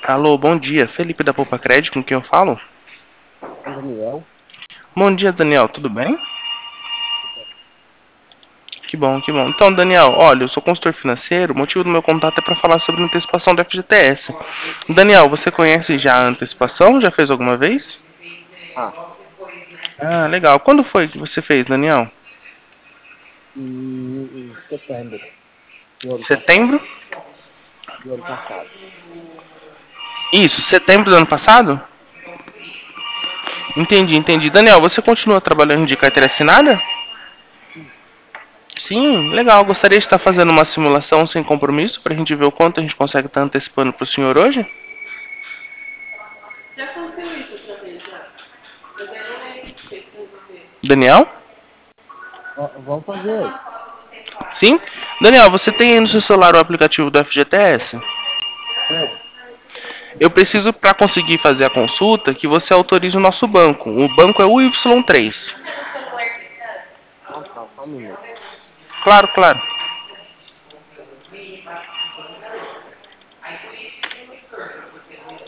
Alô, bom dia. Felipe da Poupa Crédito, com quem eu falo? Daniel. Bom dia, Daniel. Tudo bem? Que bom, que bom. Então, Daniel, olha, eu sou consultor financeiro. O motivo do meu contato é para falar sobre a antecipação do FGTS. Daniel, você conhece já a antecipação? Já fez alguma vez? Ah, Ah, legal. Quando foi que você fez, Daniel? em setembro do ano passado. Setembro? Do ano passado. Isso, setembro do ano passado? Entendi, entendi. Daniel, você continua trabalhando de carteira assinada? Sim. Sim, legal. Gostaria de estar fazendo uma simulação sem compromisso para a gente ver o quanto a gente consegue estar antecipando para o senhor hoje? Daniel? Vamos fazer. Sim? Daniel, você tem aí no seu celular o aplicativo do FGTS? Tem. Eu preciso, para conseguir fazer a consulta, que você autorize o nosso banco. O banco é o Y3. Ah, tá. Só um minuto. Claro, claro.